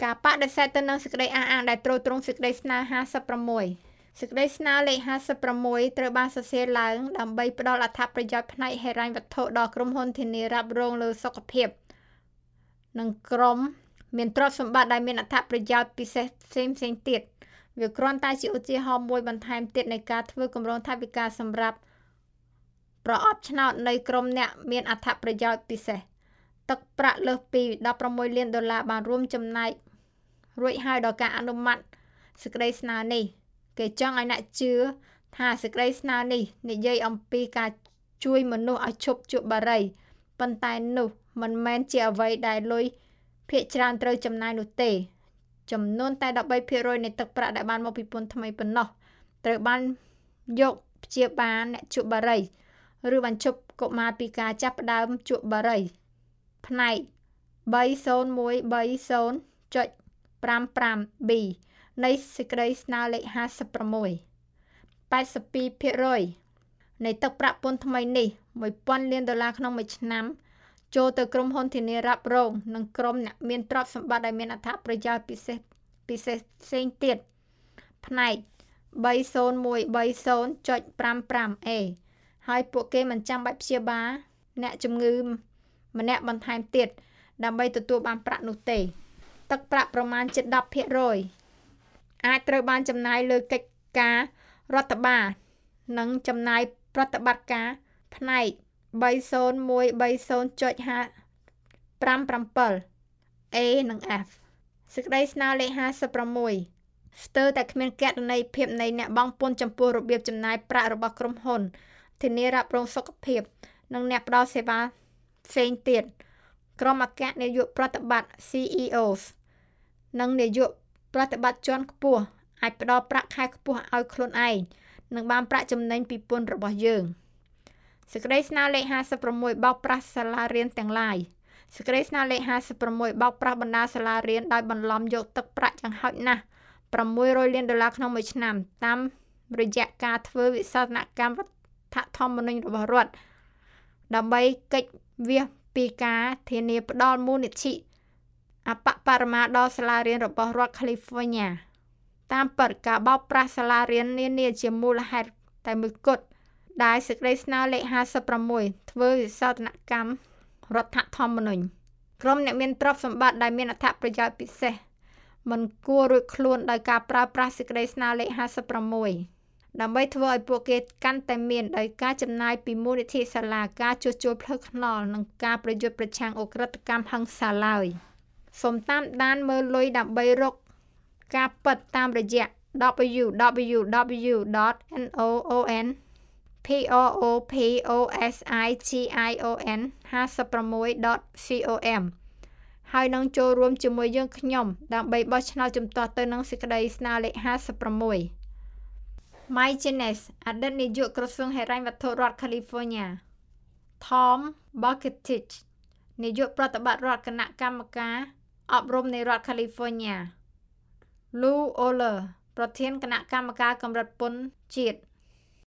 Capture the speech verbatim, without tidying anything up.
ការបដិសេធទៅនឹងសេចក្តីអះអាងដែលទ្រទ្រង់សេចក្តីស្នើห้าสิบหกសេចក្តីស្នើលេខห้าสิบหกត្រូវបានសរសេរឡើងដើម្បីផ្ដល់អត្ថប្រយោជន៍ផ្នែកហិរញ្ញវត្ថុដល់ក្រុមហ៊ុនធានារ៉ាប់រងលើសុខភាពនិងក្រុមមានទ្រព្យសម្បត្តិដែលមានអត្ថប្រយោជន៍ពិសេសផ្សេងៗទៀតវាគ្រាន់តែជាឧទាហរណ៍មួយបន្ថែមទៀតនៃការធ្វើគម្រោងថវិកាសម្រាប់ប្រអប់ឆ្នោតនៃក្រុមអ្នកមានអត្ថប្រយោជន៍ពិសេសទឹកប្រាក់លើសពីដប់ប្រាំមួយលានដុល្លារបានរួមចំណែករួចហើយដល់ការអនុម័តសេចក្តីស្នើនេះគេចង់ឲ្យអ្នកជឿថាសេចក្តីស្នើនេះនិយាយអំពីការជួយមនុស្សឲ្យឈប់ជក់បារីប៉ុន្តែនោះមិនមែនជាអ្វីដែលលុយភាគច្រើនត្រូវចំណាយនោះទេចំនួនតែដប់បីភាគរយនៃទឹកប្រាក់ដែលបានមកពីពន្ធថ្មីប៉ុណ្ណោះត្រូវបានយកព្យាបាលអ្នកជក់បារីឬបញ្ឈប់កុមារពីការចាប់ផ្ដើមជក់បារីផ្នែក បីnghìn một trăm ba mươiចុចប្រាំប្រាំ ប៊ី នៃសេចក្តីស្នើលេខห้าสิบหก แปดสิบสองភាគរយនៃទឹកប្រាក់ពន្ធថ្មីនេះមួយពាន់លានដុល្លារក្នុងមួយឆ្នាំចូលទៅក្រុមហ៊ុនធានារ៉ាប់រងនិងក្រុមអ្នកមានទ្រព្យសម្បត្តិដែលមានអត្ថប្រយោជន៍ពិសេសពិសេសផ្សេងទៀតផ្នែក បីnghìn một trăm ba mươiចុចប្រាំប្រាំ អេ ហើយពួកគេមិនចាំបាច់ព្យាបាលអ្នកជំងឺម្នាក់បន្ថែមទៀតដើម្បីទទួលបានប្រាក់នោះទេទឹកប្រាក់ប្រមាណជាដប់ភាគរយអាចត្រូវបានចំណាយលើកិច្ចការរដ្ឋបាលនិងចំណាយប្រតិបត្តិការផ្នែក បីnghìn một trăm ba mươiចុចប្រាំប្រាំ អេ និង អេฟ សេចក្តីស្នើលេខห้าสิบหกស្ទើរតែគ្មានគណនេយ្យភាពនៃអ្នកបង់ពន្ធចំពោះរបៀបចំណាយប្រាក់របស់ក្រុមហ៊ុនធានារ៉ាប់រងសុខភាពនិងអ្នកផ្ដល់សេវាផ្សេងទៀតក្រុមអគ្គនាយកប្រតិបត្តិ ซี อี អូ និងនាយកប្រតិបត្តិជាន់ខ្ពស់អាចផ្ដល់ប្រាក់ខែខ្ពស់ឲ្យខ្លួនឯងនិងបានប្រាក់ចំណេញពីពន្ធរបស់យើងសេចក្តីស្នើលេខห้าสิบหกបោកប្រាស់សាលារៀនទាំងឡាយសេចក្តីស្នើលេខห้าสิบหกបោកប្រាស់បណ្ដាសាលារៀនដោយបន្លំយកទឹកប្រាក់យ៉ាងហោចណាស់ប្រាំមួយរយលានដុល្លារក្នុងមួយឆ្នាំតាមរយៈការធ្វើវិសោធនកម្មរដ្ឋធម្មនុញ្ញរបស់រដ្ឋដើម្បីកិច្ចវាសពីការធានាផ្ដល់មូលនិធិអបបរមាដល់សាលារៀនរបស់រដ្ឋ California តាមពិតការបោកប្រាស់សាលារៀននានាជាមូលហេតុតែមួយគត់ដែលសេចក្តីស្នើលេខห้าสิบหกធ្វើវិសោធនកម្មរដ្ឋធម្មនុញ្ញក្រុមអ្នកមានទ្រព្យសម្បត្តិដែលមានអត្ថប្រយោជន៍ពិសេសមិនគួររួចខ្លួនដោយការប្រើប្រាស់សេចក្តីស្នើលេខห้าสิบหกដើម្បីធ្វើឲ្យពួកគេកាន់តែមានដោយការចំណាយពីមូលនិធិសាលាការជួសជុលផ្លូវថ្នល់និងការប្រយុទ្ធប្រឆាំងអ ក្រិតកម្មហិង្សាឡើយសូមតាមដានមើលលុយដើម្បីរកការពិតតាមរយៈ ដបលយូ ដបលយូ ដបលយូ ដត នូន អូ អេន พี โอ โอ พี โอ เอส ไอ จี ไอ โอ เอ็น ห้าสิบหก ดอท ซี โอ เอ็ม ហើយនឹងចូលរួមជាមួយយើងខ្ញុំដើម្បីបោះឆ្នោតជំទាស់ទៅនឹងសេចក្តីស្នើលេខห้าสิบหกMike Jennings អតីតនាយកក្រសួងហិរញ្ញវត្ថុរដ្ឋ California Tom Bucketich នាយកប្រតិបត្តិរដ្ឋគណៈកម្មការអប់រំនៃរដ្ឋ California Lou Oler ប្រធានគណៈកម្មការកម្រិតពន្ធជាតិ